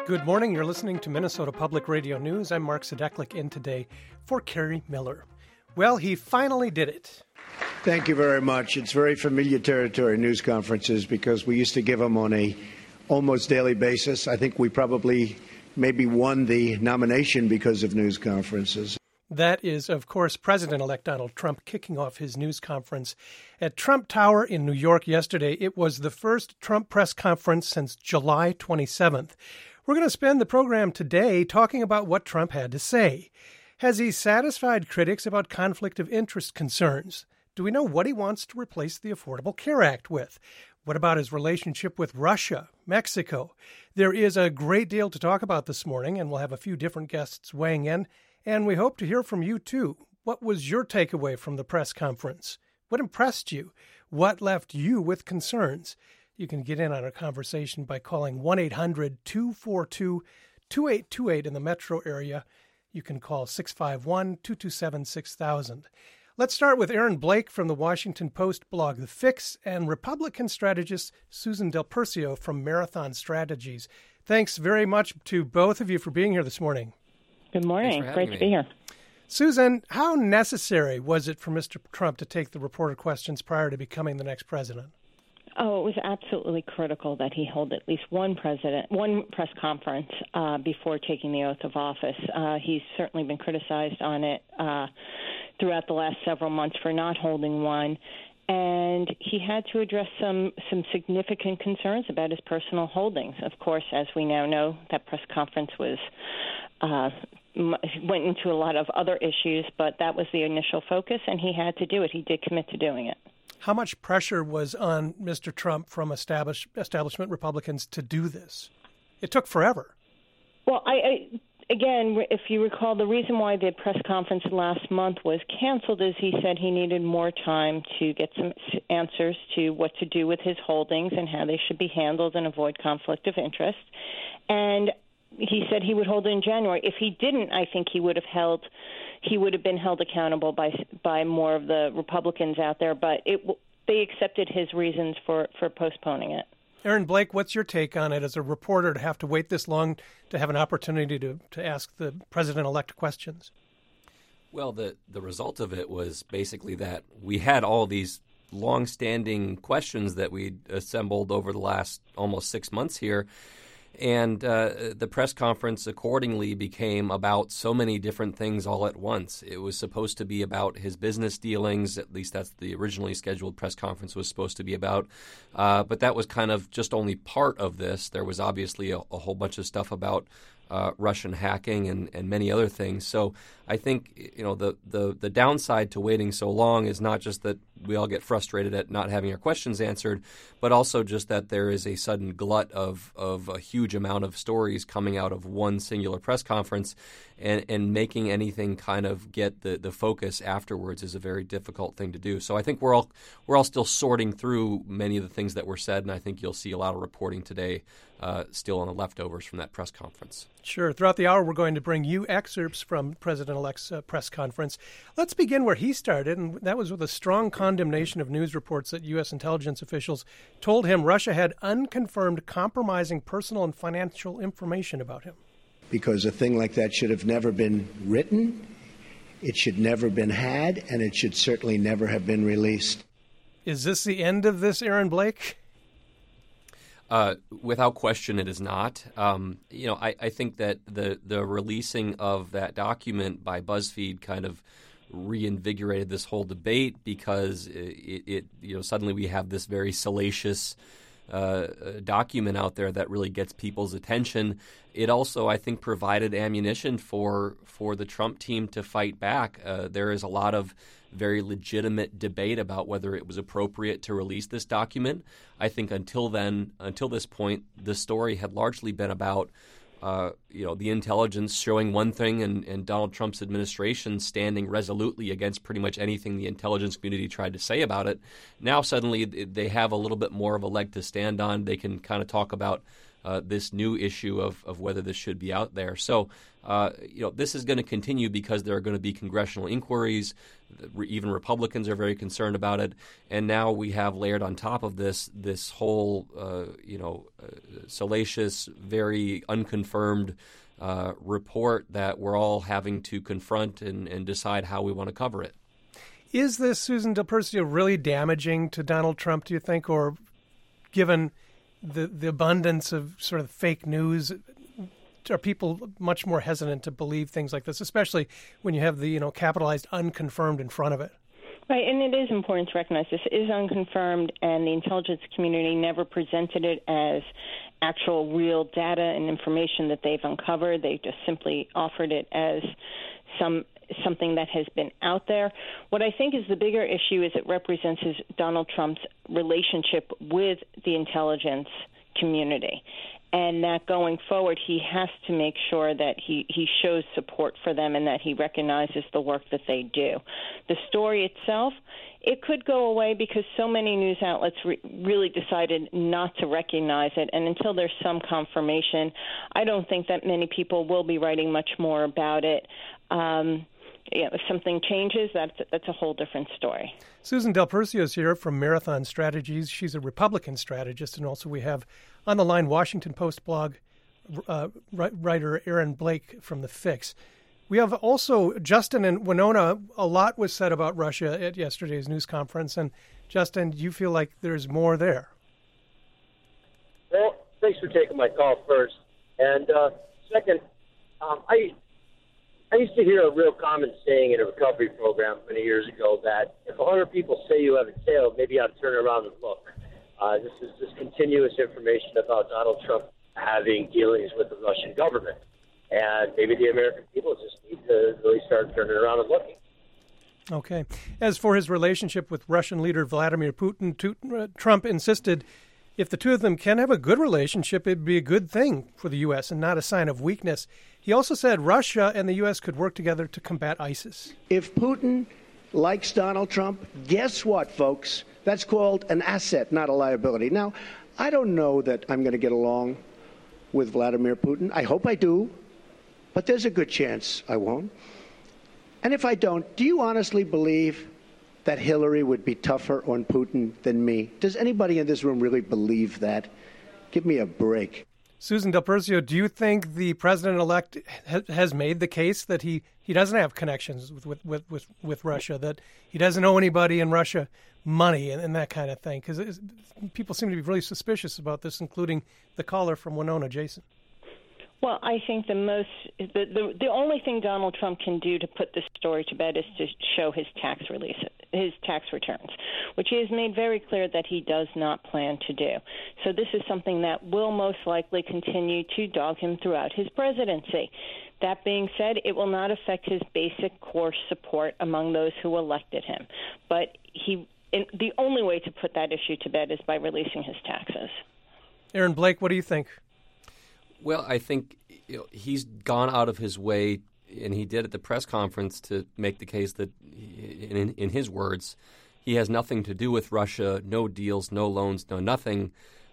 Good morning. You're listening to Minnesota Public Radio News. I'm Mark Sadeklik in today for Kerry Miller. Well, he finally did it. Thank you very much. It's very familiar territory, news conferences, because we used to give them on a almost daily basis. I think we probably maybe won the nomination because of news conferences. That is, of course, President-elect Donald Trump kicking off his news conference at Trump Tower in New York yesterday. It was the first Trump press conference since July 27th. We're going to spend the program today talking about what Trump had to say. Has he satisfied critics about conflict of interest concerns? Do we know what he wants to replace the Affordable Care Act with? What about his relationship with Russia, Mexico? There is a great deal to talk about this morning, and we'll have a few different guests weighing in. And we hope to hear from you, too. What was your takeaway from the press conference? What impressed you? What left you with concerns? You can get in on a conversation by calling 1-800-242-2828 in the metro area. You can call 651-227-6000. Let's start with Aaron Blake from the Washington Post blog The Fix and Republican strategist Susan Del Percio from Marathon Strategies. Thanks very much to both of you for being here this morning. Good morning. Great to be here. Susan, how necessary was it for Mr. Trump to take the reporter questions prior to becoming the next president? Oh, it was absolutely critical that he hold at least one press conference before taking the oath of office. He's certainly been criticized on it throughout the last several months for not holding one. And he had to address some significant concerns about his personal holdings. Of course, as we now know, that press conference went into a lot of other issues, but that was the initial focus, and he had to do it. He did commit to doing it. How much pressure was on Mr. Trump from establishment Republicans to do this? It took forever. Well, again, if you recall, the reason why the press conference last month was canceled is he said he needed more time to get some answers to what to do with his holdings and how they should be handled and avoid conflict of interest. And he said he would hold it in January. If he didn't, I think he would have been held accountable by more of the Republicans out there. But they accepted his reasons for postponing it. Aaron Blake, what's your take on it as a reporter to have to wait this long to have an opportunity to ask the president-elect questions? Well, the result of it was basically that we had all these long-standing questions that we'd assembled over the last almost 6 months here. And the press conference accordingly became about so many different things all at once. It was supposed to be about his business dealings, at least that's the originally scheduled press conference was supposed to be about. But that was kind of just only part of this. There was obviously a whole bunch of stuff about Russian hacking and many other things. So I think the downside to waiting so long is not just that we all get frustrated at not having our questions answered, but also just that there is a sudden glut of a huge amount of stories coming out of one singular press conference, and making anything kind of get the focus afterwards is a very difficult thing to do. So I think we're all still sorting through many of the things that were said, and I think you'll see a lot of reporting today still on the leftovers from that press conference. Sure. Throughout the hour, we're going to bring you excerpts from President-elect's press conference. Let's begin where he started, and that was with a strong condemnation of news reports that U.S. intelligence officials told him Russia had unconfirmed compromising personal and financial information about him. Because a thing like that should have never been written, it should never have been had, and it should certainly never have been released. Is this the end of this, Aaron Blake? Without question, it is not. I think that the releasing of that document by BuzzFeed kind of reinvigorated this whole debate because it suddenly we have this very salacious document out there that really gets people's attention. It also, I think, provided ammunition for the Trump team to fight back. There is a lot of very legitimate debate about whether it was appropriate to release this document. I think until this point, the story had largely been about the intelligence showing one thing and Donald Trump's administration standing resolutely against pretty much anything the intelligence community tried to say about it. Now suddenly they have a little bit more of a leg to stand on. They can kind of talk about this new issue of whether this should be out there. So, this is going to continue because there are going to be congressional inquiries. Even Republicans are very concerned about it. And now we have layered on top of this whole, salacious, very unconfirmed report that we're all having to confront and decide how we want to cover it. Is this, Susan Del Percio, really damaging to Donald Trump, do you think, or given the abundance of sort of fake news, are people much more hesitant to believe things like this, especially when you have the capitalized unconfirmed in front of it? Right, and it is important to recognize this is unconfirmed, and the intelligence community never presented it as actual real data and information that they've uncovered. They just simply offered it as something that has been out there. What I think is the bigger issue is it represents Donald Trump's relationship with the intelligence community, and that going forward he has to make sure that he shows support for them and that he recognizes the work that they do. The story itself, it could go away because so many news outlets really decided not to recognize it, and until there's some confirmation, I don't think that many people will be writing much more about it. If something changes, that's a whole different story. Susan Del Percio is here from Marathon Strategies. She's a Republican strategist, and also we have on the line Washington Post blog writer Aaron Blake from The Fix. We have also Justin and Winona. A lot was said about Russia at yesterday's news conference, and Justin, do you feel like there's more there? Well, thanks for taking my call first. And second, I used to hear a real common saying in a recovery program many years ago that if 100 people say you haven't failed, maybe you ought to turn around and look. This is this continuous information about Donald Trump having dealings with the Russian government. And maybe the American people just need to really start turning around and looking. Okay. As for his relationship with Russian leader Vladimir Putin, Trump insisted if the two of them can have a good relationship, it'd be a good thing for the U.S. and not a sign of weakness. He also said Russia and the U.S. could work together to combat ISIS. If Putin likes Donald Trump, guess what, folks? That's called an asset, not a liability. Now, I don't know that I'm going to get along with Vladimir Putin. I hope I do, but there's a good chance I won't. And if I don't, do you honestly believe that Hillary would be tougher on Putin than me? Does anybody in this room really believe that? Give me a break. Susan Del Percio, do you think the president-elect has made the case that he doesn't have connections with Russia, that he doesn't owe anybody in Russia money and that kind of thing? Because people seem to be really suspicious about this, including the caller from Winona, Jason. Well, I think the only thing Donald Trump can do to put this story to bed is to show his tax returns, which he has made very clear that he does not plan to do. So this is something that will most likely continue to dog him throughout his presidency. That being said, it will not affect his basic core support among those who elected him. But the only way to put that issue to bed is by releasing his taxes. Aaron Blake, what do you think? Well, I think he's gone out of his way, and he did at the press conference, to make the case that, in his words, he has nothing to do with Russia, no deals, no loans, no nothing.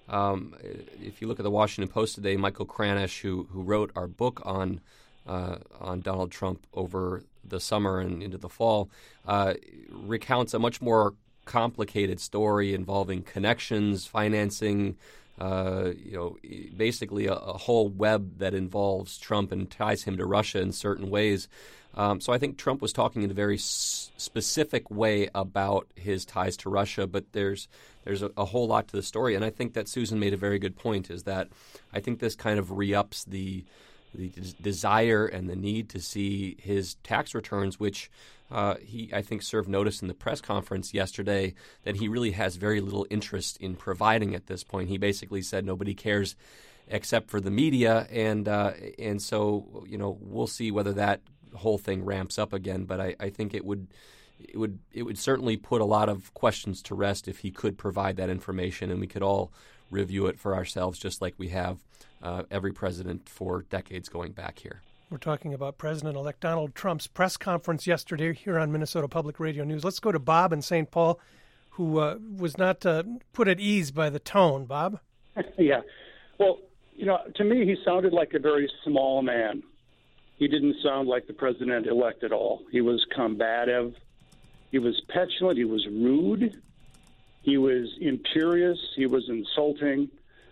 If you look at the Washington Post today, Michael Kranish, who wrote our book on Donald Trump over the summer and into the fall, recounts a much more complicated story involving connections, financing, basically a whole web that involves Trump and ties him to Russia in certain ways. So I think Trump was talking in a very specific way about his ties to Russia, but there's a whole lot to the story. And I think that Susan made a very good point, is that I think this kind of re-ups the desire and the need to see his tax returns, which he, I think, served notice in the press conference yesterday that he really has very little interest in providing at this point. He basically said nobody cares except for the media, and so we'll see whether that whole thing ramps up again. But I think it would certainly put a lot of questions to rest if he could provide that information, and we could all review it for ourselves, just like we have every president for decades going back here. We're talking about President-elect Donald Trump's press conference yesterday here on Minnesota Public Radio News. Let's go to Bob in St. Paul, who was not put at ease by the tone. Bob? Yeah. Well, To me, he sounded like a very small man. He didn't sound like the president-elect at all. He was combative. He was petulant. He was rude. He was imperious. He was insulting.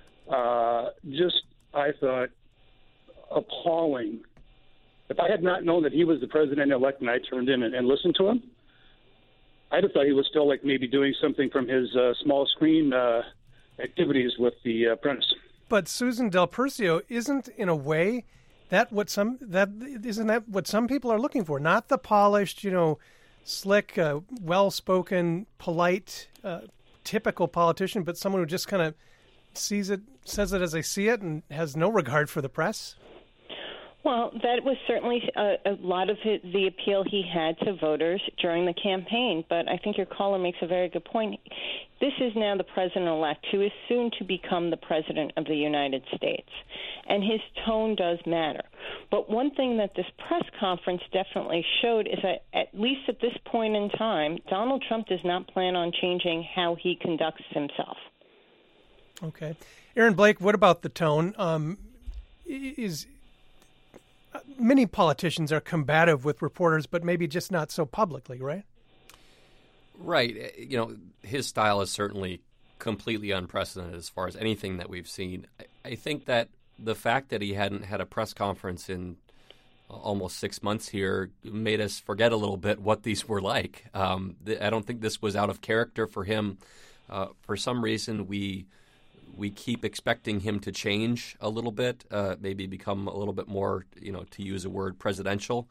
I thought, appalling. If I had not known that he was the president-elect and I turned in and listened to him, I'd have thought he was still maybe doing something from his small screen activities with The Apprentice. But Susan Del Percio isn't, in a way, isn't that what some people are looking for? Not the polished, slick, well-spoken, polite, typical politician, but someone who just kind of sees it, says it as they see it, and has no regard for the press. Well, that was certainly a lot of the appeal he had to voters during the campaign. But I think your caller makes a very good point. This is now the president-elect who is soon to become the president of the United States. And his tone does matter. But one thing that this press conference definitely showed is that, at least at this point in time, Donald Trump does not plan on changing how he conducts himself. Okay. Aaron Blake, what about the tone? Many politicians are combative with reporters, but maybe just not so publicly, right? Right. His style is certainly completely unprecedented as far as anything that we've seen. I think that the fact that he hadn't had a press conference in almost 6 months here made us forget a little bit what these were like. I don't think this was out of character for him. For some reason, we keep expecting him to change a little bit, maybe become a little bit more, to use a word, presidential.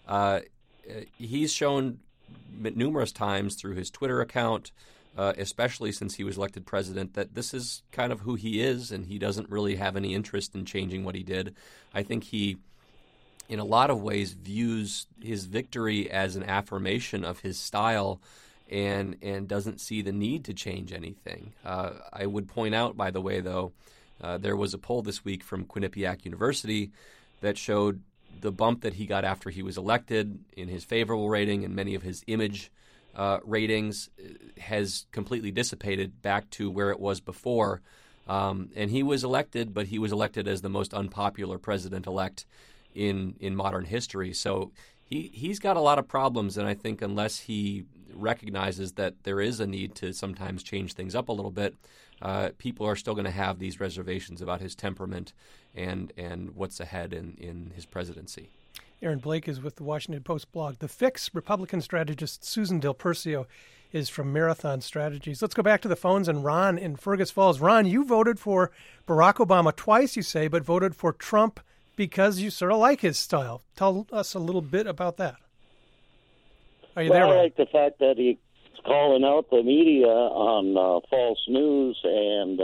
He's shown numerous times through his Twitter account, especially since he was elected president, that this is kind of who he is, and he doesn't really have any interest in changing what he did. I think he, in a lot of ways, views his victory as an affirmation of his style and doesn't see the need to change anything. I would point out, by the way, though, there was a poll this week from Quinnipiac University that showed the bump that he got after he was elected in his favorable rating and many of his image ratings has completely dissipated back to where it was before. And he was elected, but he was elected as the most unpopular president-elect in modern history. So he's got a lot of problems, and I think unless he recognizes that there is a need to sometimes change things up a little bit, people are still going to have these reservations about his temperament and what's ahead in his presidency. Aaron Blake is with the Washington Post blog. The Fix Republican strategist Susan Del Percio is from Marathon Strategies. Let's go back to the phones and Ron in Fergus Falls. Ron, you voted for Barack Obama twice, you say, but voted for Trump because you sort of like his style. Tell us a little bit about that. Are you there, Ron? I like the fact that he's calling out the media on false news, and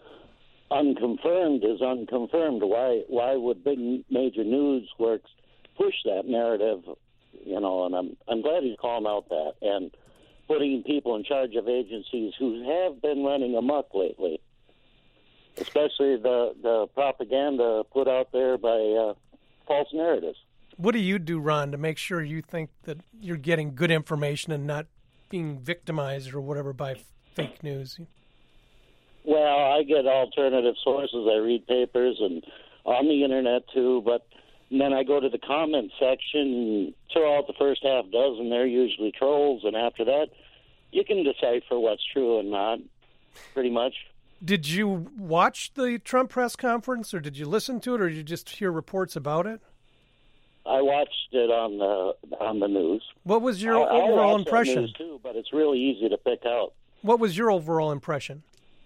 unconfirmed is unconfirmed. Why would big major news works push that narrative? And I'm glad he's calling out that and putting people in charge of agencies who have been running amok lately, especially the propaganda put out there by false narratives. What do you do, Ron, to make sure you think that you're getting good information and not being victimized or whatever by fake news? Well, I get alternative sources. I read papers and on the internet too, but then I go to the comment section, throw out the first half dozen. They're usually trolls, and after that, you can decipher what's true and not, pretty much. Did you watch the Trump press conference, or did you listen to it, or did you just hear reports about it? I watched it on the news. What was your overall impression? I watched the news too, but it's really easy to pick out. What was your overall impression?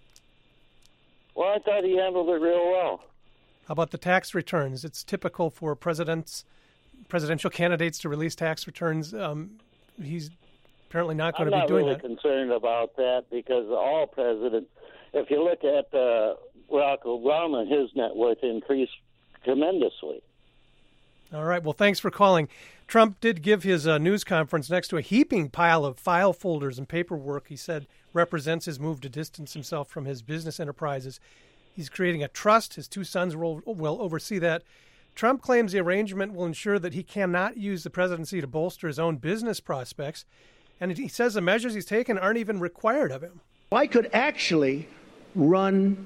Well, I thought he handled it real well. How about the tax returns? It's typical for presidential candidates to release tax returns. He's apparently not going to be doing that. I'm not really concerned about that because all presidents, if you look at Barack Obama, his net worth increased tremendously. All right. Well, thanks for calling. Trump did give his news conference next to a heaping pile of file folders and paperwork he said represents his move to distance himself from his business enterprises. He's creating a trust. His two sons will oversee that. Trump claims the arrangement will ensure that he cannot use the presidency to bolster his own business prospects. And he says the measures he's taken aren't even required of him. I could actually run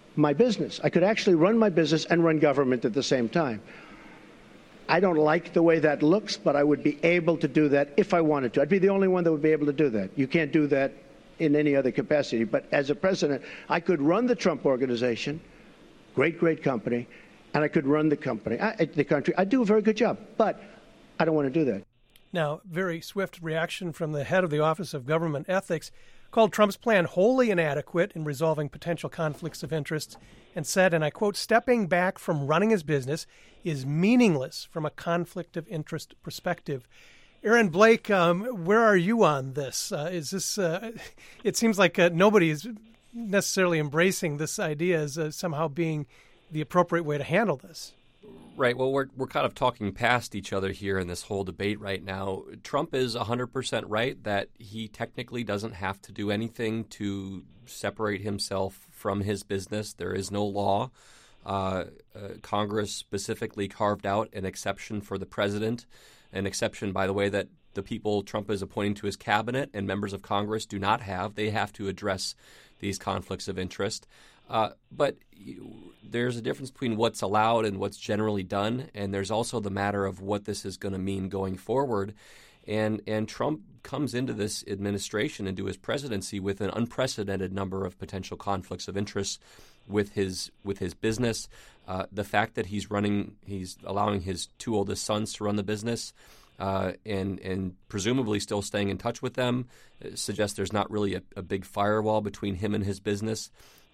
my business. I could actually run my business and run government at the same time. I don't like the way that looks, but I would be able to do that if I wanted to. I'd be the only one that would be able to do that. You can't do that in any other capacity. But as a president, I could run the Trump Organization, great company, and I could run the country. I do a very good job, but I don't want to do that. Now, very swift reaction from the head of the Office of Government Ethics, called Trump's plan wholly inadequate in resolving potential conflicts of interest, and said, and I quote, "Stepping back from running his business is meaningless from a conflict of interest perspective." Aaron Blake, where are you on this? Is this? It seems like nobody is necessarily embracing this idea as somehow being the appropriate way to handle this. Right. Well, we're kind of talking past each other here in this whole debate right now. Trump is 100% right that he technically doesn't have to do anything to separate himself from his business. There is no law. Congress specifically carved out an exception for the president, an exception, by the way, that the people Trump is appointing to his cabinet and members of Congress do not have. They have to address these conflicts of interest. But there's a difference between what's allowed and what's generally done, and there's also the matter of what this is going to mean going forward. And Trump comes into this administration, into his presidency, with an unprecedented number of potential conflicts of interest with his business. The fact that he's allowing his two oldest sons to run the business, and presumably still staying in touch with them, suggests there's not really a big firewall between him and his business.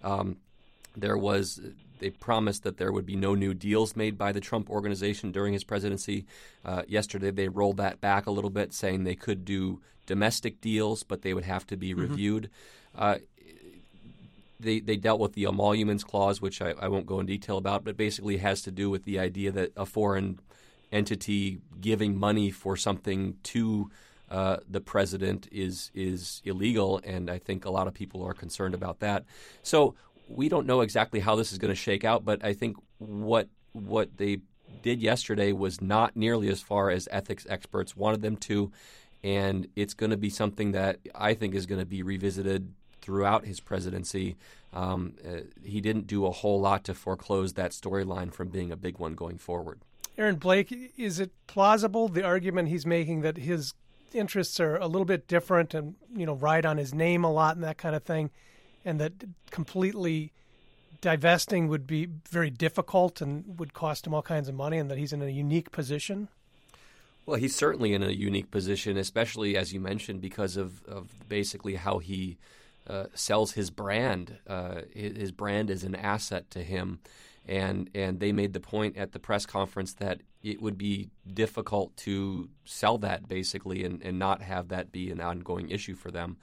They promised that there would be no new deals made by the Trump Organization during his presidency. Yesterday, they rolled that back a little bit, saying they could do domestic deals, but they would have to be reviewed. They dealt with the emoluments clause, which I won't go in detail about, but basically has to do with the idea that a foreign entity giving money for something to the president is illegal, and I think a lot of people are concerned about that. So we don't know exactly how this is going to shake out, but I think what they did yesterday was not nearly as far as ethics experts wanted them to, and it's going to be something that I think is going to be revisited throughout his presidency. He didn't do a whole lot to foreclose that storyline from being a big one going forward. Aaron Blake, is it plausible, the argument he's making, that his interests are a little bit different and, ride on his name a lot and that kind of thing, and that completely divesting would be very difficult and would cost him all kinds of money, and that he's in a unique position? Well, he's certainly in a unique position, especially, as you mentioned, because of basically how he sells his brand. His brand is an asset to him. And they made the point at the press conference that it would be difficult to sell that, basically, and not have that be an ongoing issue for them.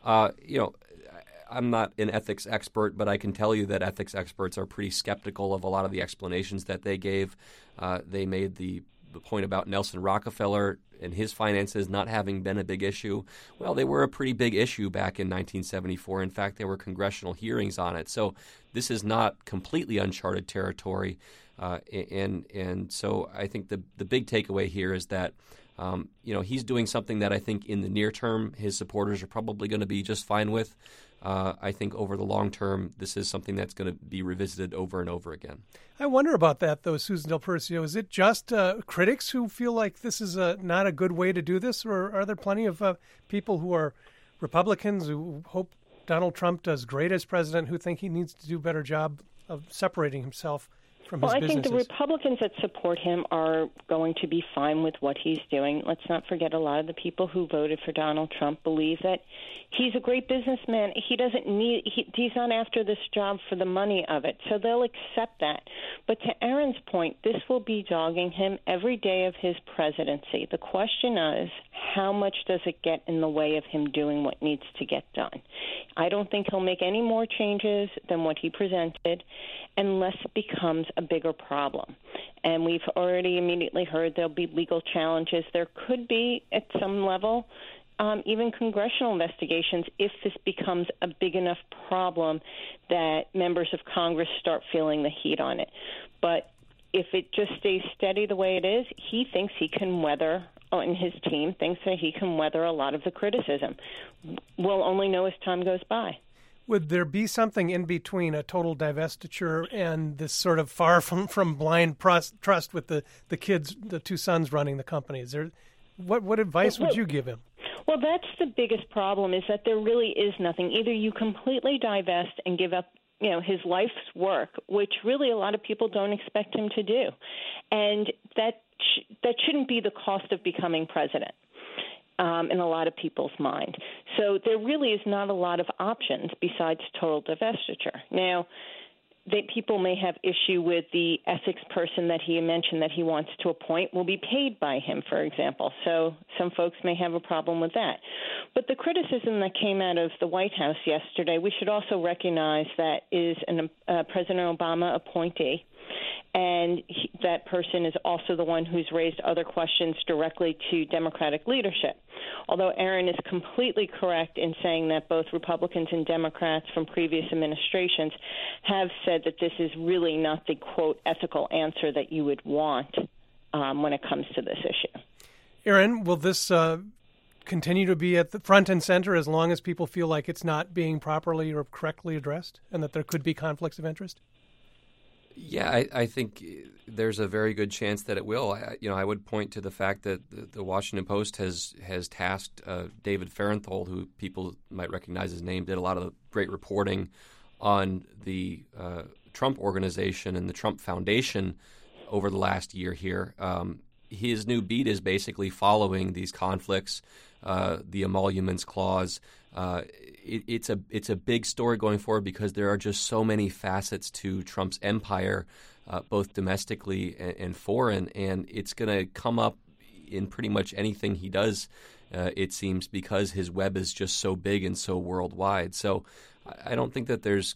I'm not an ethics expert, but I can tell you that ethics experts are pretty skeptical of a lot of the explanations that they gave. They made the point about Nelson Rockefeller and his finances not having been a big issue. Well, they were a pretty big issue back in 1974. In fact, there were congressional hearings on it. So this is not completely uncharted territory. And so I think the big takeaway here is that he's doing something that I think in the near term his supporters are probably going to be just fine with. I think over the long term, this is something that's going to be revisited over and over again. I wonder about that, though, Susan Del Percio. Is it just critics who feel like this is not a good way to do this, or are there plenty of people who are Republicans who hope Donald Trump does great as president, who think he needs to do a better job of separating himself from his businesses? I think the Republicans that support him are going to be fine with what he's doing. Let's not forget a lot of the people who voted for Donald Trump believe that he's a great businessman. He's not after this job for the money of it, so they'll accept that. But to Aaron's point, this will be dogging him every day of his presidency. The question is, how much does it get in the way of him doing what needs to get done? I don't think he'll make any more changes than what he presented unless it becomes a bigger problem. And we've already immediately heard there'll be legal challenges. There could be, at some level, even congressional investigations if this becomes a big enough problem that members of Congress start feeling the heat on it. But if it just stays steady the way it is, he thinks he can weather, and his team thinks that he can weather a lot of the criticism. We'll only know as time goes by. Would there be something in between a total divestiture and this sort of far from blind trust with the kids, the two sons running the company? Is there, what advice would you give him? Well, that's the biggest problem, is that there really is nothing. Either you completely divest and give up, his life's work, which really a lot of people don't expect him to do. And that shouldn't be the cost of becoming president. In a lot of people's mind. So there really is not a lot of options besides total divestiture. Now, people may have issue with the ethics person that he mentioned that he wants to appoint will be paid by him, for example. So some folks may have a problem with that. But the criticism that came out of the White House yesterday, we should also recognize that is a President Obama appointee. And that person is also the one who's raised other questions directly to Democratic leadership. Although Aaron is completely correct in saying that both Republicans and Democrats from previous administrations have said that this is really not the, quote, ethical answer that you would want when it comes to this issue. Aaron, will this continue to be at the front and center as long as people feel like it's not being properly or correctly addressed and that there could be conflicts of interest? Yeah, I think there's a very good chance that it will. I would point to the fact that the Washington Post has tasked David Fahrenthold, who people might recognize his name, did a lot of great reporting on the Trump Organization and the Trump Foundation over the last year here. His new beat is basically following these conflicts, the emoluments clause. It's a big story going forward because there are just so many facets to Trump's empire, both domestically and foreign, and it's going to come up in pretty much anything he does, it seems, because his web is just so big and so worldwide. So I don't think that there's,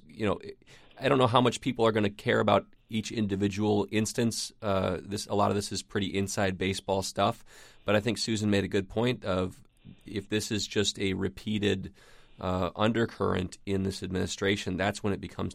I don't know how much people are going to care about each individual instance. A lot of this is pretty inside baseball stuff, but I think Susan made a good point of if this is just a repeated undercurrent in this administration, that's when it becomes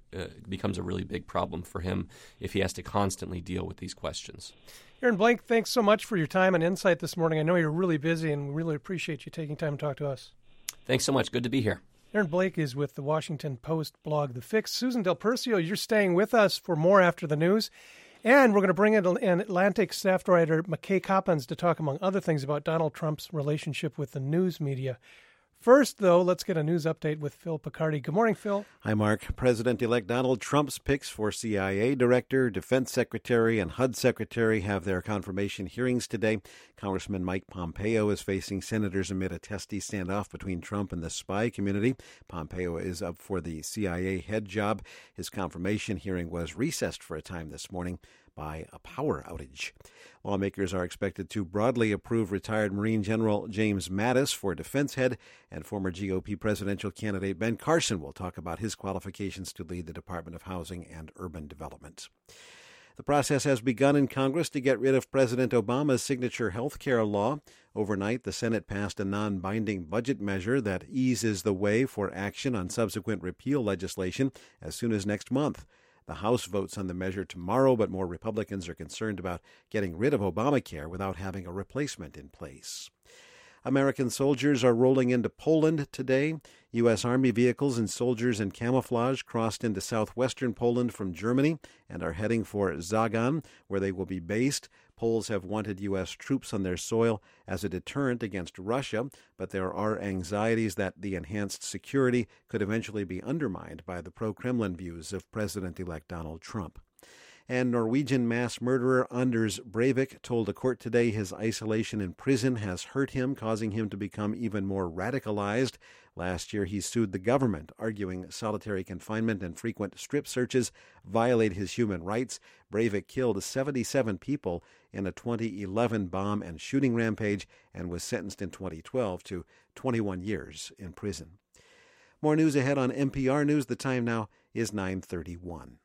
a really big problem for him if he has to constantly deal with these questions. Aaron Blake, thanks so much for your time and insight this morning. I know you're really busy, and we really appreciate you taking time to talk to us. Thanks so much. Good to be here. Aaron Blake is with the Washington Post blog The Fix. Susan Del Percio, you're staying with us for more after the news. And we're going to bring in an Atlantic staff writer, McKay Coppins, to talk, among other things, about Donald Trump's relationship with the news media. First, though, let's get a news update with Phil Picardi. Good morning, Phil. Hi, Mark. President-elect Donald Trump's picks for CIA Director, Defense Secretary, and HUD Secretary have their confirmation hearings today. Congressman Mike Pompeo is facing senators amid a testy standoff between Trump and the spy community. Pompeo is up for the CIA head job. His confirmation hearing was recessed for a time this morning by a power outage. Lawmakers are expected to broadly approve retired Marine General James Mattis for defense head, and former GOP presidential candidate Ben Carson will talk about his qualifications to lead the Department of Housing and Urban Development. The process has begun in Congress to get rid of President Obama's signature health care law. Overnight, the Senate passed a non-binding budget measure that eases the way for action on subsequent repeal legislation as soon as next month. The House votes on the measure tomorrow, but more Republicans are concerned about getting rid of Obamacare without having a replacement in place. American soldiers are rolling into Poland today. U.S. Army vehicles and soldiers in camouflage crossed into southwestern Poland from Germany and are heading for Zagan, where they will be based. Poles have wanted U.S. troops on their soil as a deterrent against Russia, but there are anxieties that the enhanced security could eventually be undermined by the pro-Kremlin views of President-elect Donald Trump. And Norwegian mass murderer Anders Breivik told a court today his isolation in prison has hurt him, causing him to become even more radicalized. Last year, he sued the government, arguing solitary confinement and frequent strip searches violate his human rights. Breivik killed 77 people in a 2011 bomb and shooting rampage and was sentenced in 2012 to 21 years in prison. More news ahead on NPR News. The time now is 9:31.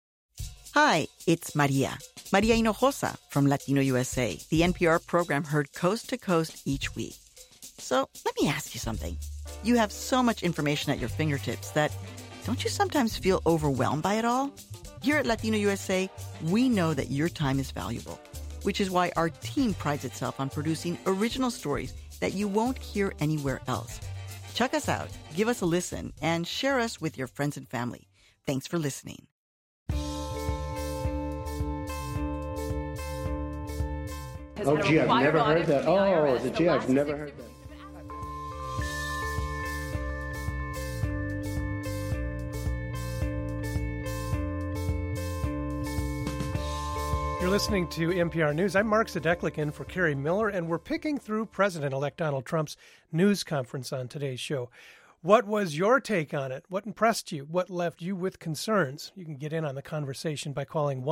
Hi, it's Maria Hinojosa from Latino USA, the NPR program heard coast to coast each week. So let me ask you something. You have so much information at your fingertips that don't you sometimes feel overwhelmed by it all? Here at Latino USA, we know that your time is valuable, which is why our team prides itself on producing original stories that you won't hear anywhere else. Check us out, give us a listen, and share us with your friends and family. Thanks for listening. Oh, gee, I've never heard that. Oh, gee, I've never heard that. You're listening to NPR News. I'm Mark Zadeklik in for Kerry Miller, and we're picking through President-elect Donald Trump's news conference on today's show. What was your take on it? What impressed you? What left you with concerns? You can get in on the conversation by calling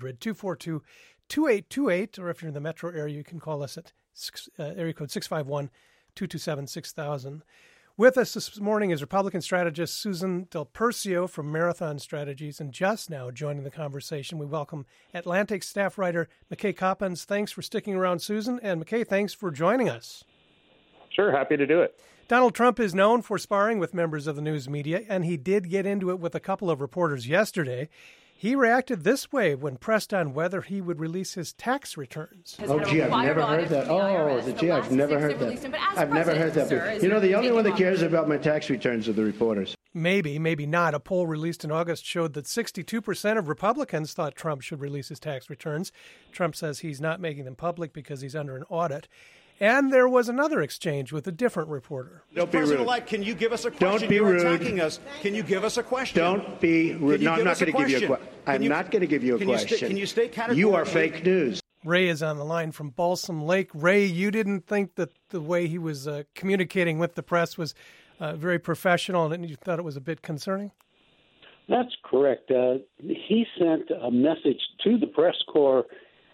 1-800-242-2828, or if you're in the metro area, you can call us at area code 651-227-6000. With us this morning is Republican strategist Susan Del Percio from Marathon Strategies, and just now joining the conversation, we welcome Atlantic staff writer McKay Coppins. Thanks for sticking around, Susan, and McKay, thanks for joining us. Sure, happy to do it. Donald Trump is known for sparring with members of the news media, and he did get into it with a couple of reporters yesterday. He reacted this way when pressed on whether he would release his tax returns. Oh, gee, I've never heard that. Oh, gee, I've never heard that. I've never heard that. You know, the only one that cares about my tax returns are the reporters. Maybe, maybe not. A poll released in August showed that 62% of Republicans thought Trump should release his tax returns. Trump says he's not making them public because he's under an audit. And there was another exchange with a different reporter. Don't be rude. Can you give us a question? Don't be You're rude. attacking us. Can you give us a question? Don't be rude. No, I'm not going to give you a question. I'm not going to give you a question. Can you stay categorically? You are fake news. Ray is on the line from Balsam Lake. Ray, you didn't think that the way he was communicating with the press was very professional, and you thought it was a bit concerning? That's correct. He sent a message to the press corps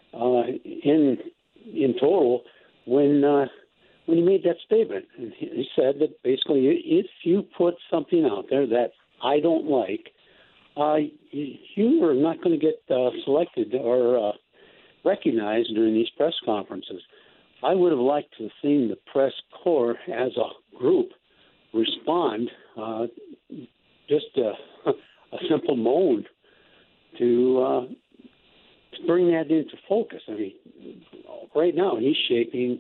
in total when he made that statement. And he said that basically if you put something out there that I don't like, you are not going to get selected or recognized during these press conferences. I would have liked to have seen the press corps as a group respond, just a simple moan to bring that into focus. I mean, right now he's shaping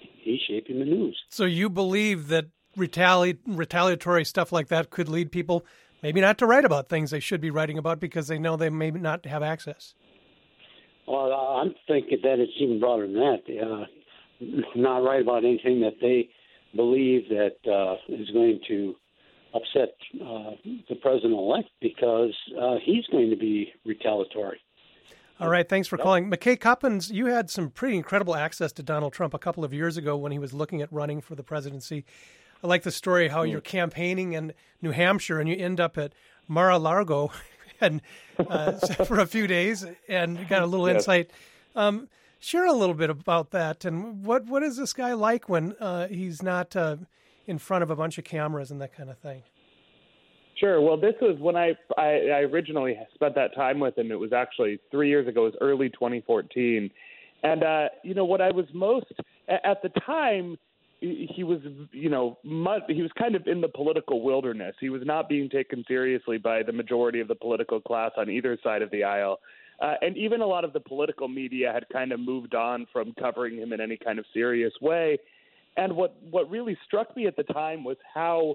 the news. So you believe that retaliatory stuff like that could lead people maybe not to write about things they should be writing about because they know they may not have access? Well, I'm thinking that it's even broader than that. Not write about anything that they believe that is going to upset the president-elect because he's going to be retaliatory. All right, thanks for calling. McKay Coppins, you had some pretty incredible access to Donald Trump a couple of years ago when he was looking at running for the presidency. I like the story how you're campaigning in New Hampshire and you end up at Mar-a-Lago and for a few days and got a little insight. Share a little bit about that. And what is this guy like when he's not in front of a bunch of cameras and that kind of thing? Sure. Well, this was when I originally spent that time with him. It was actually 3 years ago. It was early 2014. And, what I was most at the time, he was, he was kind of in the political wilderness. He was not being taken seriously by the majority of the political class on either side of the aisle. And even a lot of the political media had kind of moved on from covering him in any kind of serious way. And what really struck me at the time was how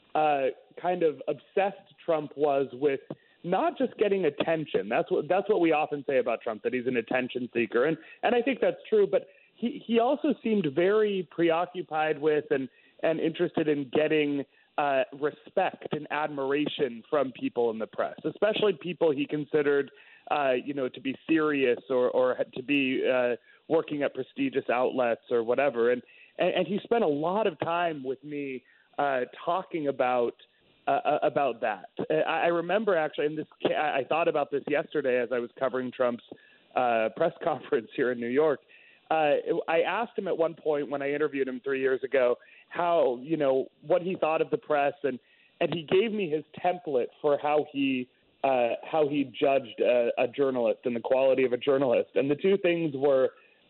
kind of obsessed Trump was with not just getting attention. That's what we often say about Trump, that he's an attention seeker. And I think that's true, but he also seemed very preoccupied with and interested in getting respect and admiration from people in the press, especially people he considered to be serious or to be working at prestigious outlets or whatever. And he spent a lot of time with me talking about that. I remember actually, I thought about this yesterday as I was covering Trump's press conference here in New York. I asked him at one point when I interviewed him 3 years ago how, what he thought of the press, and he gave me his template for how he judged a journalist and the quality of a journalist. And the two things were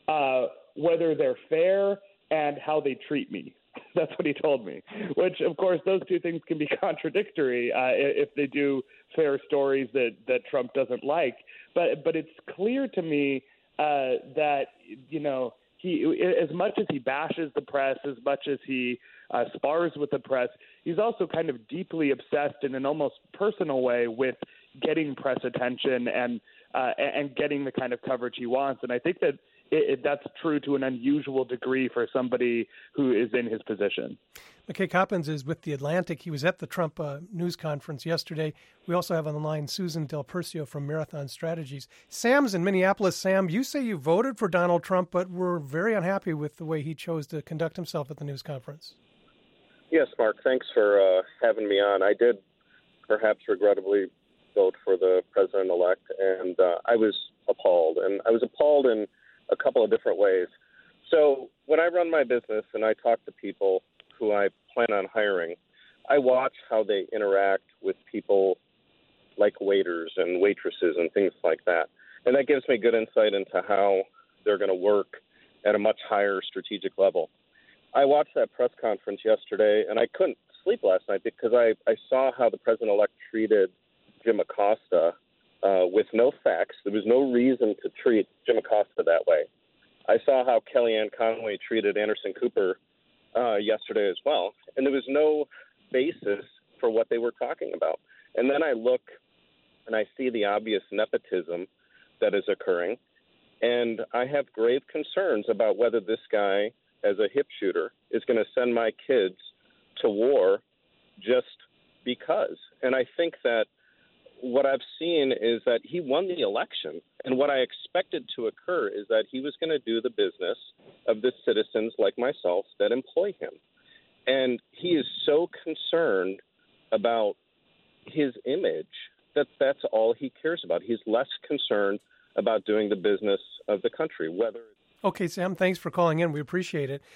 whether they're fair and how they treat me. That's what he told me, which, of course, those two things can be contradictory if they do fair stories that Trump doesn't like. But it's clear to me that, as much as he bashes the press, as much as he spars with the press, he's also kind of deeply obsessed in an almost personal way with getting press attention and getting the kind of coverage he wants. And I think that that's true to an unusual degree for somebody who is in his position. McKay Coppins is with The Atlantic. He was at the Trump news conference yesterday. We also have on the line Susan Del Percio from Marathon Strategies. Sam's in Minneapolis. Sam, you say you voted for Donald Trump, but were very unhappy with the way he chose to conduct himself at the news conference. Yes, Mark, thanks for having me on. I did perhaps regrettably vote for the president-elect, and I was appalled. And I was appalled in a couple of different ways. So when I run my business and I talk to people who I plan on hiring, I watch how they interact with people like waiters and waitresses and things like that. And that gives me good insight into how they're going to work at a much higher strategic level. I watched that press conference yesterday, and I couldn't sleep last night because I saw how the president-elect treated Jim Acosta with no facts. There was no reason to treat Jim Acosta that way. I saw how Kellyanne Conway treated Anderson Cooper yesterday as well, and there was no basis for what they were talking about. And then I look and I see the obvious nepotism that is occurring, and I have grave concerns about whether this guy, as a hip shooter, is going to send my kids to war just because. And I think that what I've seen is that he won the election, and what I expected to occur is that he was going to do the business of the citizens like myself that employ him. And he is so concerned about his image that that's all he cares about. He's less concerned about doing the business of the country, whether Okay, Sam, thanks for calling in. We appreciate it.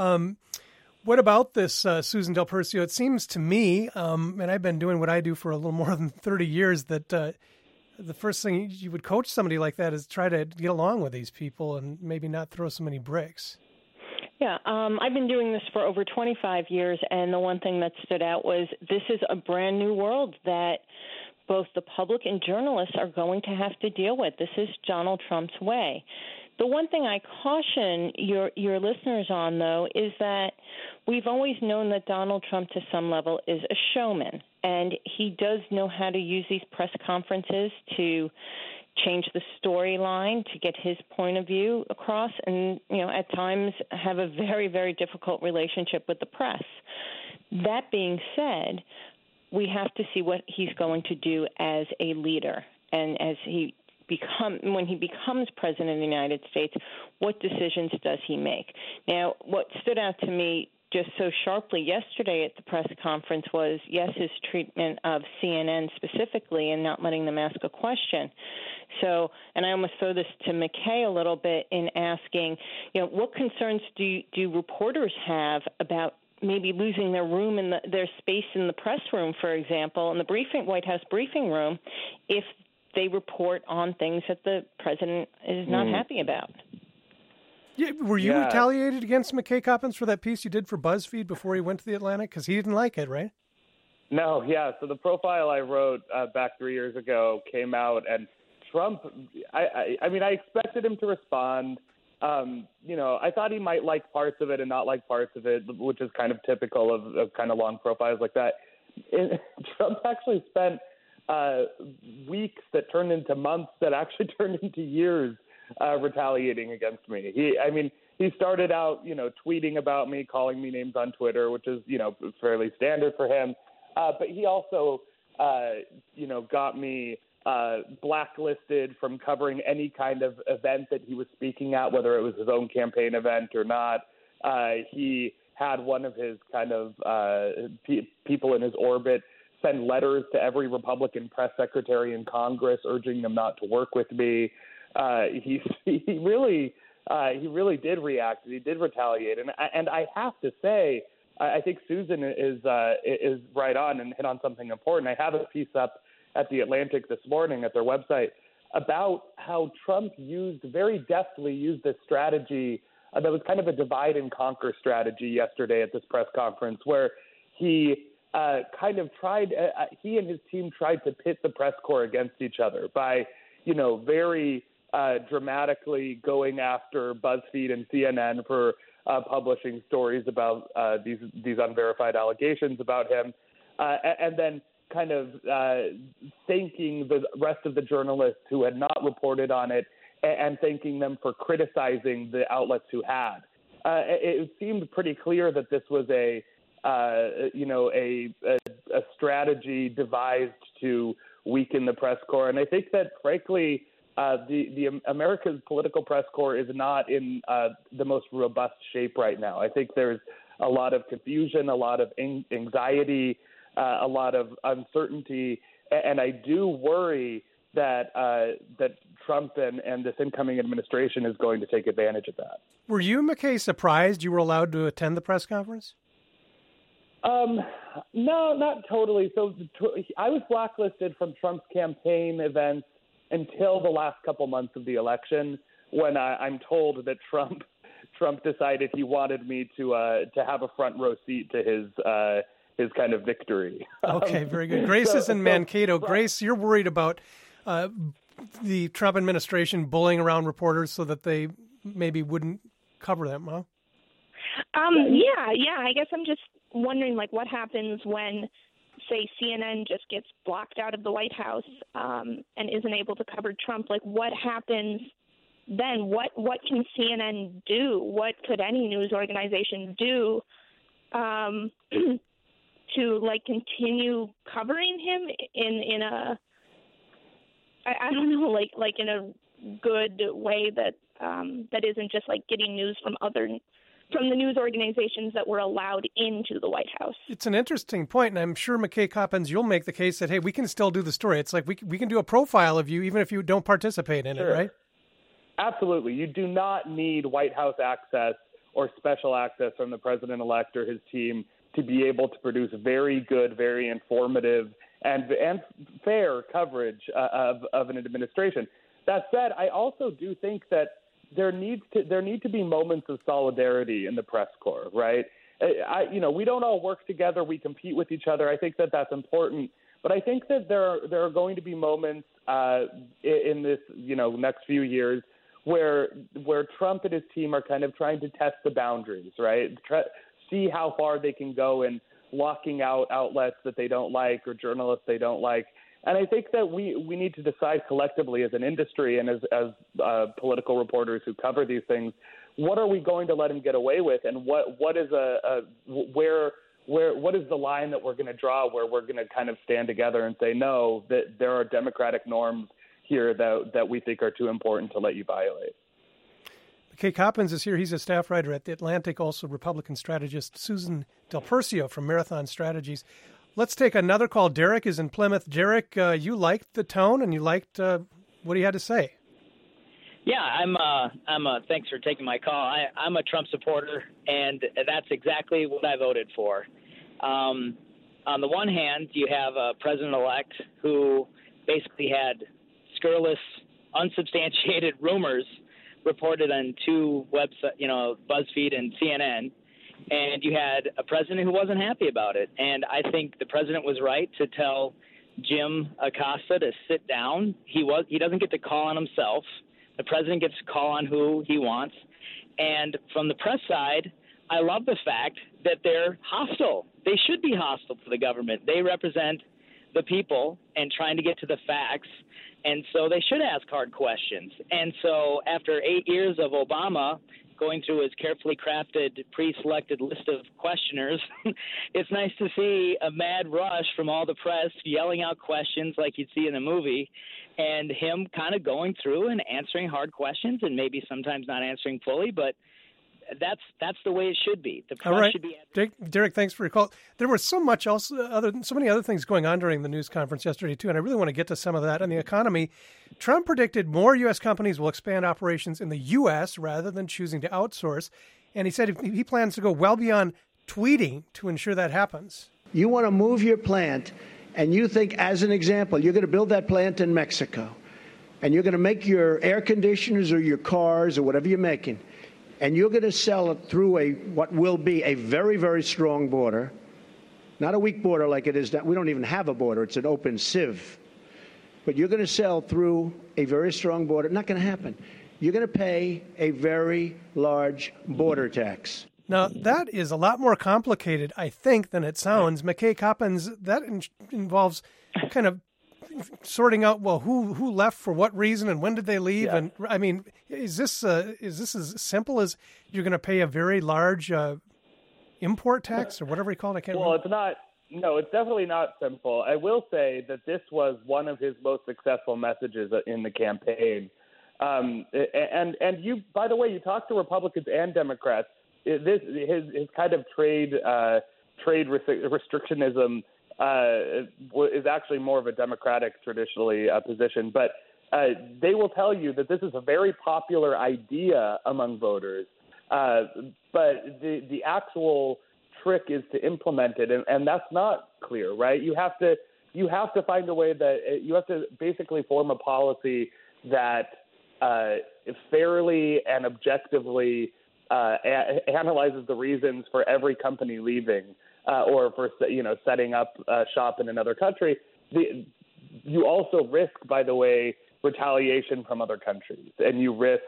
What about this, Susan Del Percio? It seems to me, and I've been doing what I do for a little more than 30 years, that the first thing you would coach somebody like that is try to get along with these people and maybe not throw so many bricks. Yeah, I've been doing this for over 25 years, and the one thing that stood out was this is a brand new world that both the public and journalists are going to have to deal with. This is Donald Trump's way. The one thing I caution your listeners on, though, is that we've always known that Donald Trump, to some level, is a showman, and he does know how to use these press conferences to change the storyline, to get his point of view across, and, at times have a very, very difficult relationship with the press. That being said, we have to see what he's going to do as a leader, and as when he becomes president of the United States, what decisions does he make? Now, what stood out to me just so sharply yesterday at the press conference was, yes, his treatment of CNN specifically and not letting them ask a question. So, and I almost throw this to McKay a little bit in asking, what concerns do reporters have about maybe losing their room in their space in the press room, for example, in the White House briefing room, if they report on things that the president is not happy about? Yeah, were you retaliated against McKay Coppins for that piece you did for BuzzFeed before he went to The Atlantic? Because he didn't like it, right? No, yeah. So the profile I wrote back 3 years ago came out, and Trump, I mean, I expected him to respond. I thought he might like parts of it and not like parts of it, which is kind of typical of kind of long profiles like that. Trump actually spent weeks that turned into months that actually turned into years retaliating against me. He started out, tweeting about me, calling me names on Twitter, which is, fairly standard for him. But he also, got me blacklisted from covering any kind of event that he was speaking at, whether it was his own campaign event or not. He had one of his kind of people in his orbit send letters to every Republican press secretary in Congress urging them not to work with me. He really did react. He did retaliate, and I have to say, I think Susan is right on and hit on something important. I have a piece up at The Atlantic this morning at their website about how Trump very deftly used this strategy that was kind of a divide and conquer strategy yesterday at this press conference, where he kind of tried, he and his team tried to pit the press corps against each other by, very dramatically going after BuzzFeed and CNN for publishing stories about these unverified allegations about him, and then kind of thanking the rest of the journalists who had not reported on it and thanking them for criticizing the outlets who had. It seemed pretty clear that this was a strategy devised to weaken the press corps. And I think that, frankly, the America's political press corps is not in the most robust shape right now. I think there's a lot of confusion, a lot of anxiety, a lot of uncertainty, and I do worry that Trump and this incoming administration is going to take advantage of that. Were you, McKay, surprised you were allowed to attend the press conference? No, not totally. So I was blacklisted from Trump's campaign events until the last couple months of the election, when I'm told that Trump decided he wanted me to have a front row seat to his kind of victory. Okay, very good. Grace is in Mankato. Grace, you're worried about the Trump administration bullying around reporters so that they maybe wouldn't cover them, huh? Yeah. I guess I'm just wondering, what happens when, say, CNN just gets blocked out of the White House and isn't able to cover Trump? What happens then? What can CNN do? What could any news organization do to continue covering him in a I don't know, in a good way that that isn't just getting news from the news organizations that were allowed into the White House. It's an interesting point, and I'm sure, McKay Coppins, you'll make the case that, hey, we can still do the story. It's we can do a profile of you even if you don't participate in it, right? Absolutely. You do not need White House access or special access from the president-elect or his team to be able to produce very good, very informative, and fair coverage of an administration. That said, I also do think that there need to be moments of solidarity in the press corps, right? We don't all work together. We compete with each other. I think that that's important. But I think that there are going to be moments in this next few years where Trump and his team are kind of trying to test the boundaries, right? See how far they can go in locking out outlets that they don't like or journalists they don't like. And I think that we need to decide collectively as an industry and as political reporters who cover these things, what are we going to let him get away with, and what is what is the line that we're going to draw where we're going to kind of stand together and say, no, that there are democratic norms here that we think are too important to let you violate. McKay Coppins is here. He's a staff writer at The Atlantic, also Republican strategist Susan Del Percio from Marathon Strategies. Let's take another call. Derek is in Plymouth. Derek, you liked the tone and you liked what he had to say. Yeah, thanks for taking my call. I'm a Trump supporter, and that's exactly what I voted for. On the one hand, you have a president-elect who basically had scurrilous, unsubstantiated rumors reported on two websites, BuzzFeed and CNN, and you had a president who wasn't happy about it. And I think the president was right to tell Jim Acosta to sit down. He doesn't get to call on himself. The president gets to call on who he wants. And from the press side, I love the fact that they're hostile. They should be hostile to the government. They represent the people and trying to get to the facts. And so they should ask hard questions. And so after 8 years of Obama going through his carefully crafted, pre-selected list of questioners, it's nice to see a mad rush from all the press yelling out questions like you'd see in a movie, and him kind of going through and answering hard questions, and maybe sometimes not answering fully, but that's the way it should be. The press all right. should be. Derek, thanks for your call. There was so much else, so many other things going on during the news conference yesterday too, and I really want to get to some of that. On the economy, Trump predicted more U.S. companies will expand operations in the U.S. rather than choosing to outsource, and he said he plans to go well beyond tweeting to ensure that happens. You want to move your plant, and you think, as an example, you're going to build that plant in Mexico, and you're going to make your air conditioners or your cars or whatever you're making, and you're going to sell it through what will be a very, very strong border, not a weak border like it is now. We don't even have a border. It's an open sieve. but you're going to sell through a very strong border. Not going to happen. You're going to pay a very large border tax. Now, that is a lot more complicated, I think, than it sounds. McKay Coppins, that involves kind of sorting out, well, who left for what reason and when did they leave? Yeah. And I mean, is this as simple as you're going to pay a very large import tax or whatever you call it? It's not. No, it's definitely not simple. I will say that this was one of his most successful messages in the campaign. And you, by the way, you talk to Republicans and Democrats. His kind of trade restrictionism is actually more of a Democratic traditionally position, but they will tell you that this is a very popular idea among voters. But the actual trick is to implement it, and that's not clear, right? You have to find a way that you have to basically form a policy that fairly and objectively analyzes the reasons for every company leaving or for setting up shop in another country. You also risk, by the way, retaliation from other countries, and you risk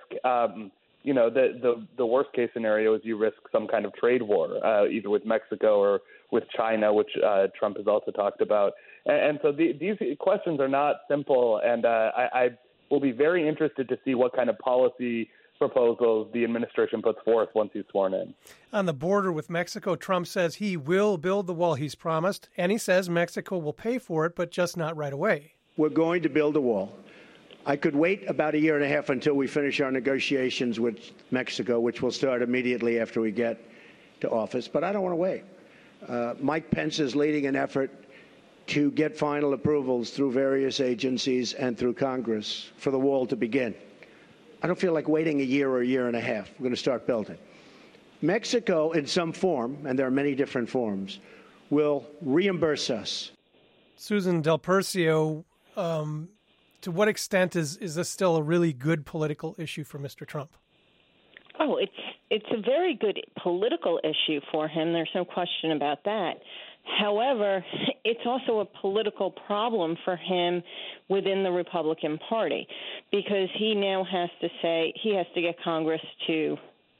the worst case scenario is you risk some kind of trade war, either with Mexico or with China, which Trump has also talked about. And so these questions are not simple, and I will be very interested to see what kind of policy proposals the administration puts forth once he's sworn in. On the border with Mexico, Trump says he will build the wall he's promised, and he says Mexico will pay for it, but just not right away. We're going to build a wall. I could wait about a year and a half until we finish our negotiations with Mexico, which will start immediately after we get to office, but I don't want to wait. Mike Pence is leading an effort to get final approvals through various agencies and through Congress for the wall to begin. I don't feel like waiting a year or a year and a half. We're going to start building. Mexico, in some form, and there are many different forms, will reimburse us. Susan Del Percio, to what extent is this still a really good political issue for Mr. Trump? Oh, it's a very good political issue for him. There's no question about that. However, it's also a political problem for him within the Republican Party because he now has to get Congress to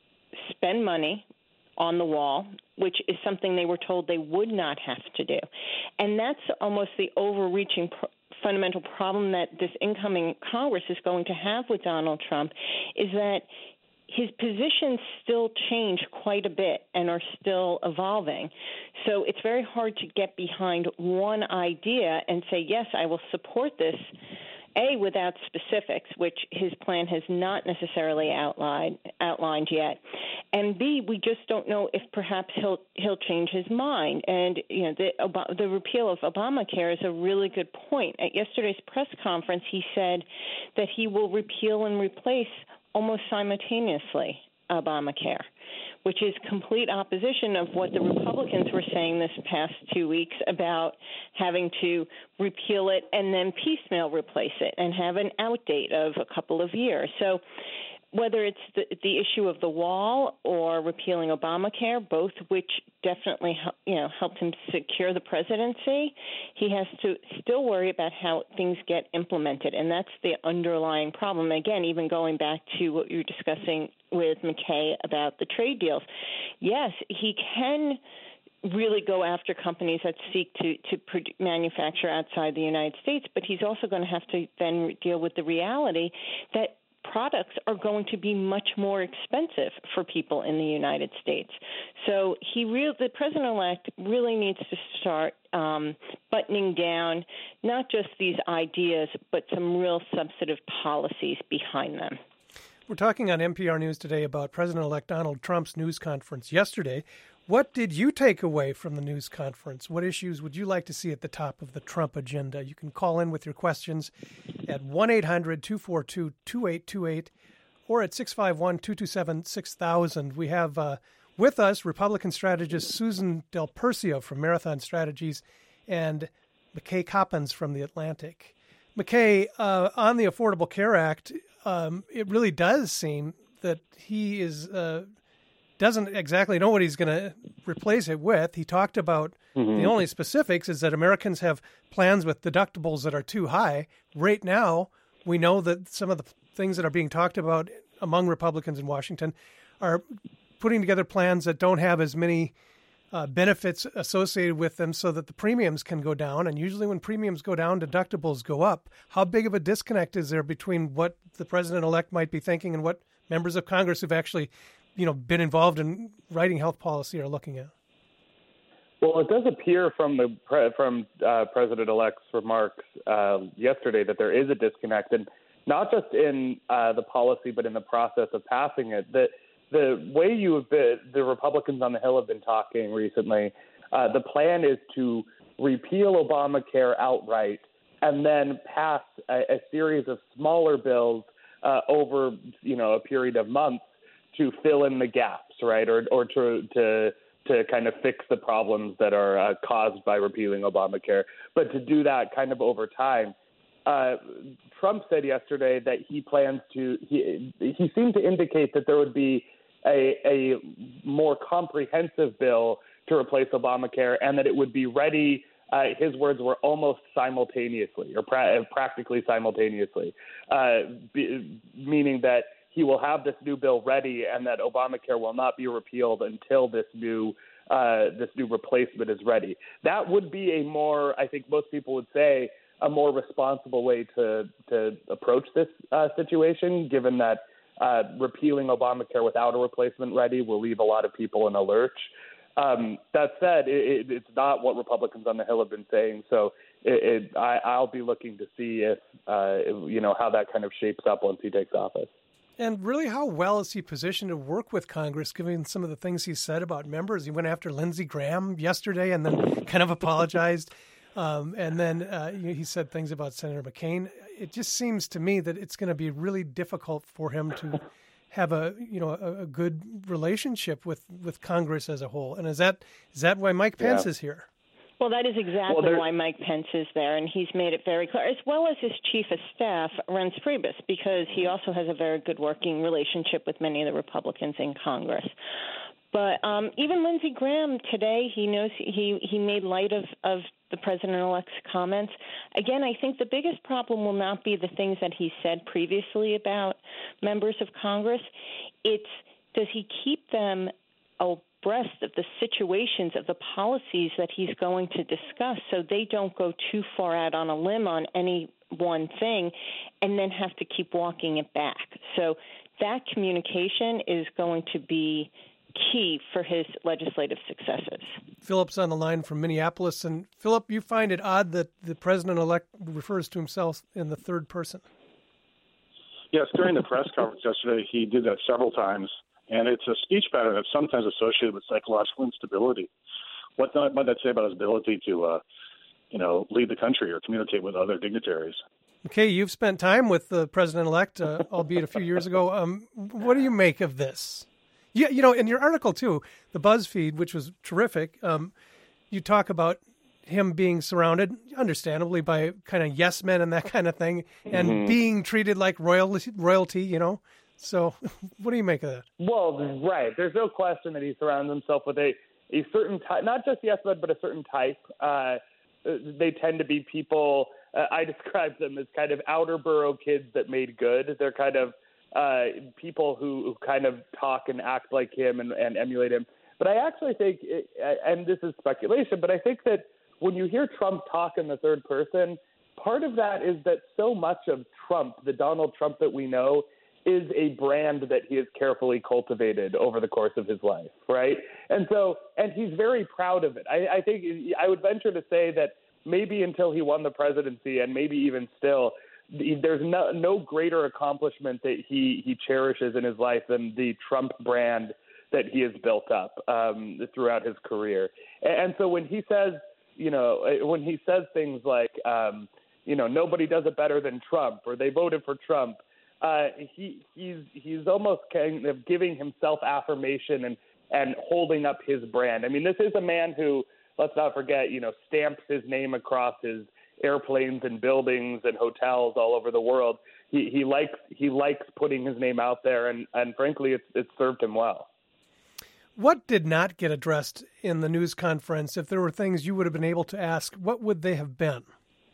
spend money on the wall, which is something they were told they would not have to do. And that's almost the overreaching fundamental problem that this incoming Congress is going to have with Donald Trump is that his positions still change quite a bit and are still evolving. So it's very hard to get behind one idea and say, yes, I will support this, A, without specifics, which his plan has not necessarily outlined yet, and B, we just don't know if perhaps he'll change his mind. And the repeal of Obamacare is a really good point. At yesterday's press conference, he said that he will repeal and replace almost simultaneously Obamacare, which is complete opposition of what the Republicans were saying this past 2 weeks about having to repeal it and then piecemeal replace it and have an outdate of a couple of years. So whether it's the issue of the wall or repealing Obamacare, both which definitely helped him secure the presidency, he has to still worry about how things get implemented, and that's the underlying problem. Again, even going back to what you were discussing with McKay about the trade deals, yes, he can really go after companies that seek to manufacture outside the United States, but he's also going to have to then deal with the reality that products are going to be much more expensive for people in the United States. So the president-elect really needs to start buttoning down not just these ideas, but some real substantive policies behind them. We're talking on NPR News today about President-elect Donald Trump's news conference yesterday. What did you take away from the news conference? What issues would you like to see at the top of the Trump agenda? You can call in with your questions at 1-800-242-2828 or at 651-227-6000. We have with us Republican strategist Susan Del Percio from Marathon Strategies and McKay Coppins from The Atlantic. McKay, on the Affordable Care Act, it really does seem that he doesn't exactly know what he's going to replace it with. He talked about The only specifics is that Americans have plans with deductibles that are too high. Right now, we know that some of the things that are being talked about among Republicans in Washington are putting together plans that don't have as many benefits associated with them so that the premiums can go down. And usually when premiums go down, deductibles go up. How big of a disconnect is there between what the president-elect might be thinking and what members of Congress who've actually, been involved in writing health policy are looking at? Well, it does appear from President-elect's remarks yesterday that there is a disconnect, and not just in the policy, but in the process of passing it. That the way the Republicans on the Hill have been talking recently, the plan is to repeal Obamacare outright and then pass a series of smaller bills over a period of months to fill in the gaps, right, or to kind of fix the problems that are caused by repealing Obamacare, but to do that kind of over time. Trump said yesterday that he plans to. He seemed to indicate that there would be a more comprehensive bill to replace Obamacare, and that it would be ready. His words were almost simultaneously, or practically simultaneously, meaning that he will have this new bill ready, and that Obamacare will not be repealed until this new replacement is ready. That would be a more, I think most people would say, a more responsible way to approach this situation, given that repealing Obamacare without a replacement ready will leave a lot of people in a lurch. That said, it's not what Republicans on the Hill have been saying, so I'll be looking to see if how that kind of shapes up once he takes office. And really, how well is he positioned to work with Congress, given some of the things he said about members? He went after Lindsey Graham yesterday and then kind of apologized. And then he said things about Senator McCain. It just seems to me that it's going to be really difficult for him to have a good relationship with Congress as a whole. And is that why Mike Pence is here? Well, that is exactly why Mike Pence is there, and he's made it very clear, as well as his chief of staff, Reince Priebus, because he also has a very good working relationship with many of the Republicans in Congress. But even Lindsey Graham today, he knows he made light of the president-elect's comments. Again, I think the biggest problem will not be the things that he said previously about members of Congress. It's, does he keep them abreast of the situations of the policies that he's going to discuss so they don't go too far out on a limb on any one thing and then have to keep walking it back. So that communication is going to be key for his legislative successes. Philip's on the line from Minneapolis. And Philip, you find it odd that the president-elect refers to himself in the third person? Yes, during the press conference yesterday, he did that several times. And it's a speech pattern that's sometimes associated with psychological instability. What might that say about his ability to, lead the country or communicate with other dignitaries? Okay, you've spent time with the president-elect, albeit a few years ago. What do you make of this? Yeah, in your article, too, the BuzzFeed, which was terrific, you talk about him being surrounded, understandably, by kind of yes men and that kind of thing, and being treated like royalty, So what do you make of that? Well, right. There's no question that he surrounds himself with a certain type, not just yes men, but a certain type. They tend to be people, I describe them as kind of outer borough kids that made good. They're kind of people who kind of talk and act like him and emulate him. But I actually think, and this is speculation, but I think that when you hear Trump talk in the third person, part of that is that so much of Trump, the Donald Trump that we know, is a brand that he has carefully cultivated over the course of his life, right? And he's very proud of it. I think I would venture to say that maybe until he won the presidency, and maybe even still, there's no greater accomplishment that he cherishes in his life than the Trump brand that he has built up throughout his career. And so when he says, things like, nobody does it better than Trump, or they voted for Trump, he's almost kind of giving himself affirmation and holding up his brand. I mean, this is a man who, let's not forget, stamps his name across his airplanes and buildings and hotels all over the world. He likes putting his name out there, and frankly, it's served him well. What did not get addressed in the news conference? If there were things you would have been able to ask, what would they have been?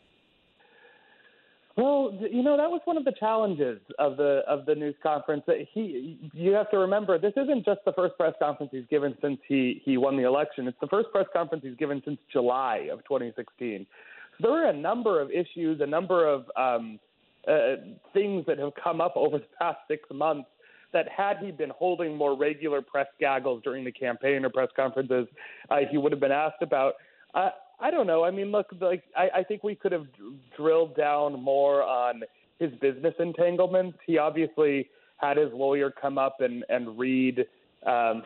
Well, that was one of the challenges of the news conference. That you have to remember, this isn't just the first press conference he's given since he won the election. It's the first press conference he's given since July of 2016. So there were a number of issues, a number of things that have come up over the past 6 months that had he been holding more regular press gaggles during the campaign or press conferences, he would have been asked about. I don't know. I mean, look, I think we could have drilled down more on his business entanglements. He obviously had his lawyer come up and read kind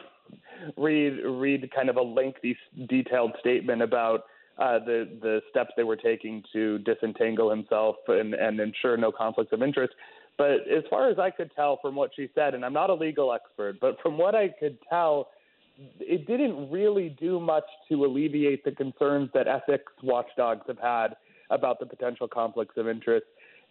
of a lengthy, detailed statement about the steps they were taking to disentangle himself and ensure no conflicts of interest. But as far as I could tell from what she said, and I'm not a legal expert, but from what I could tell, it didn't really do much to alleviate the concerns that ethics watchdogs have had about the potential conflicts of interest.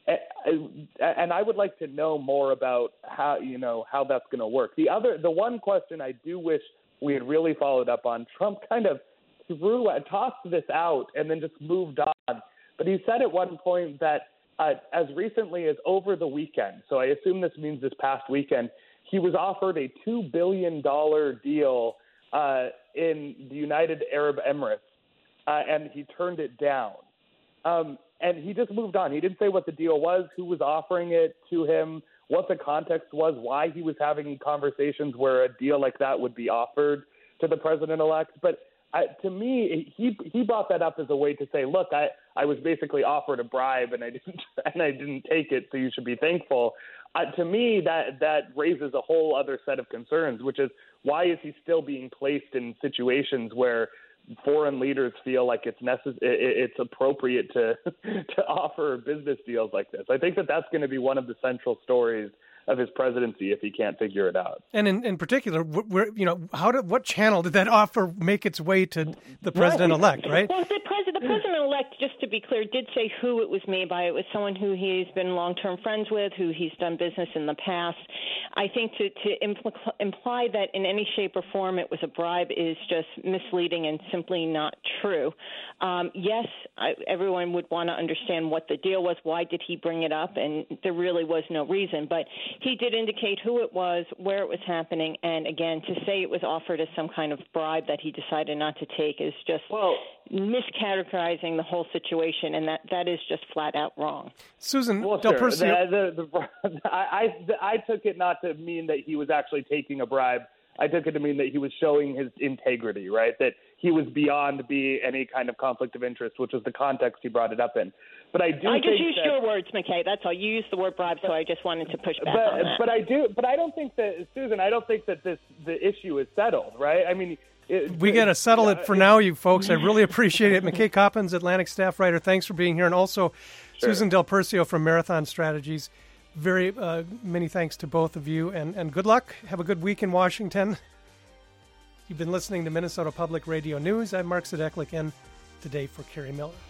And I would like to know more about how that's going to work. The one question I do wish we had really followed up on, Trump kind of tossed this out and then just moved on. But he said at one point that as recently as over the weekend, so I assume this means this past weekend, he was offered a $2 billion deal in the United Arab Emirates, and he turned it down. And he just moved on. He didn't say what the deal was, who was offering it to him, what the context was, why he was having conversations where a deal like that would be offered to the president-elect. But to me, he brought that up as a way to say, look, I was basically offered a bribe and I didn't take it, so you should be thankful. To me, that raises a whole other set of concerns, which is why is he still being placed in situations where foreign leaders feel like it's appropriate to offer business deals like this? I think that's going to be one of the central stories of his presidency if he can't figure it out. And in particular, what channel did that offer make its way to the president-elect, right? Well, the president-elect, just to be clear, did say who it was made by. It was someone who he's been long-term friends with, who he's done business in the past. I think to imply that in any shape or form it was a bribe is just misleading and simply not true. Yes, everyone would want to understand what the deal was. Why did he bring it up? And there really was no reason. But he did indicate who it was, where it was happening, and again, to say it was offered as some kind of bribe that he decided not to take is just miscategorizing the whole situation, and that is just flat out wrong. Susan Del Percio. I took it not to mean that he was actually taking a bribe. I took it to mean that he was showing his integrity, right? That he was beyond any kind of conflict of interest, which was the context he brought it up in. But I just used your words, McKay. That's all. You used the word bribe, so I just wanted to push back on that. But I don't think that, Susan, I don't think that the issue is settled, right? I mean, we got to settle it for now, you folks. I really appreciate it. McKay Coppins, Atlantic staff writer, thanks for being here. And also Susan Del Percio from Marathon Strategies. Very many thanks to both of you, and good luck. Have a good week in Washington. You've been listening to Minnesota Public Radio News. I'm Mark Sadeklik, in today for Kerry Miller.